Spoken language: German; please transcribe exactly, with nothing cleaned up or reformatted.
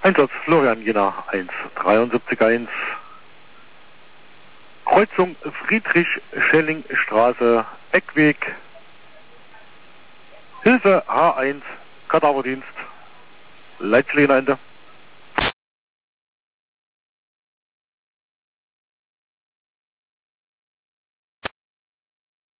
Einsatz Florian Jena eins drei sieben eins. Kreuzung Friedrich-Schelling-Straße, Eckweg. Hilfe H eins, Kadaverdienst. Leitstelle Ende.